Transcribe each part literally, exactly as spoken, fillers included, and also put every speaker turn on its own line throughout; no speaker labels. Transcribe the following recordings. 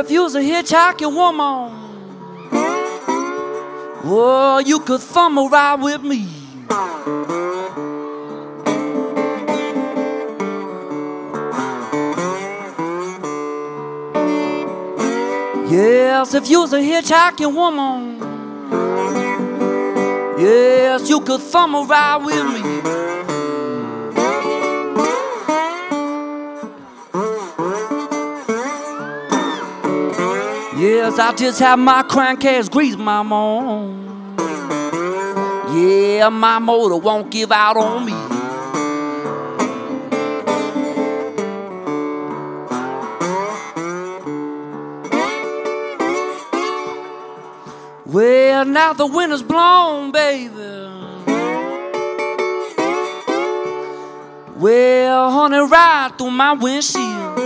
if you was a hitchhiking woman, oh, you could thumb a ride with me. Yes, if you was a hitchhiking woman, yes, you could thumb a ride with me. Yes, I just have my crank ass grease, mama. Yeah, my motor won't give out on me. Well, now the wind is blown, baby. Well, honey, ride through my windshield.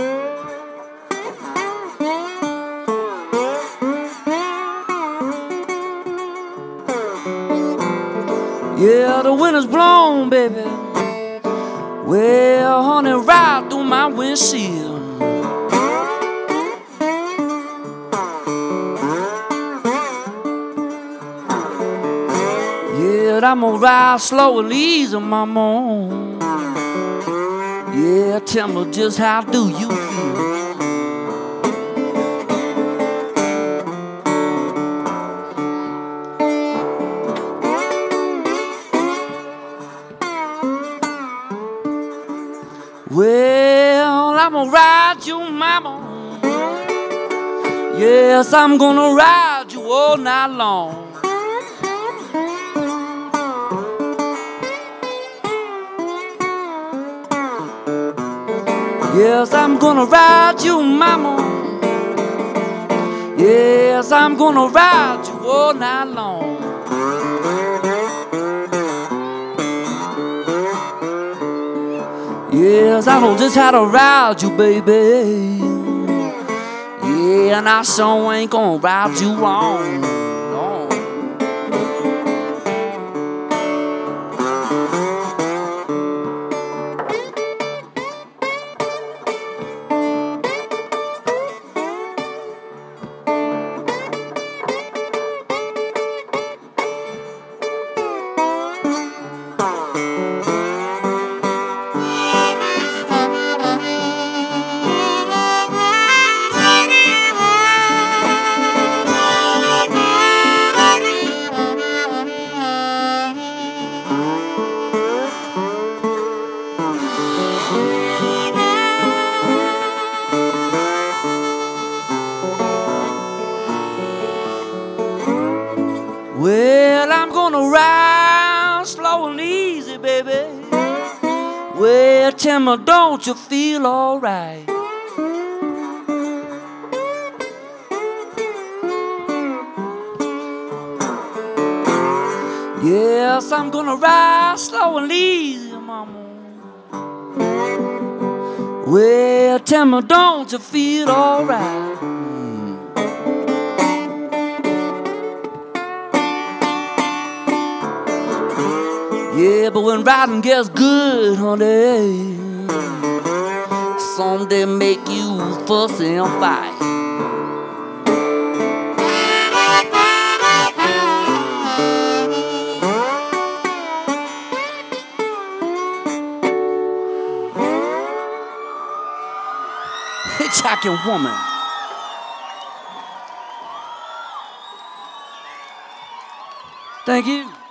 Yeah, the wind is blown, baby. Well, honey, ride through my windshield. Yeah, I'm gonna ride slow and easy, mama. Yeah, tell me just how do you feel? Well, I'm gonna ride you, mama. Yes, I'm gonna ride you all night long. Yes, I'm gonna ride you, mama. Yes, I'm gonna ride you all night long. Yes, I know just how to ride you, baby. Yeah, and I sure ain't gonna ride you wrong. No. Well, I'm gonna ride slow and easy, baby. Well, tell me, don't you feel alright? Yes, I'm gonna ride slow and easy, mama. Well, tell me, don't you feel alright? Yeah, but when riding gets good, honey, someday make you fuss and fight. Hitchhiking woman. Thank you.